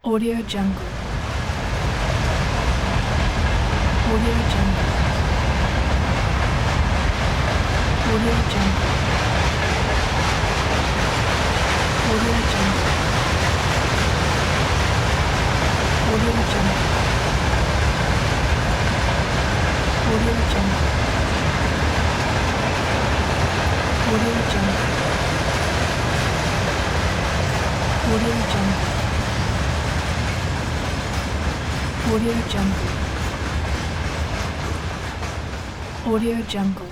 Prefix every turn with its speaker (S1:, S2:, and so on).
S1: Audio Jungle. Audio Jungle. Audio Jungle. Audio Jungle. Audio Jungle. Audio Jungle. Audio Jungle. Audio Jungle. Audio Jungle. Audio Jungle.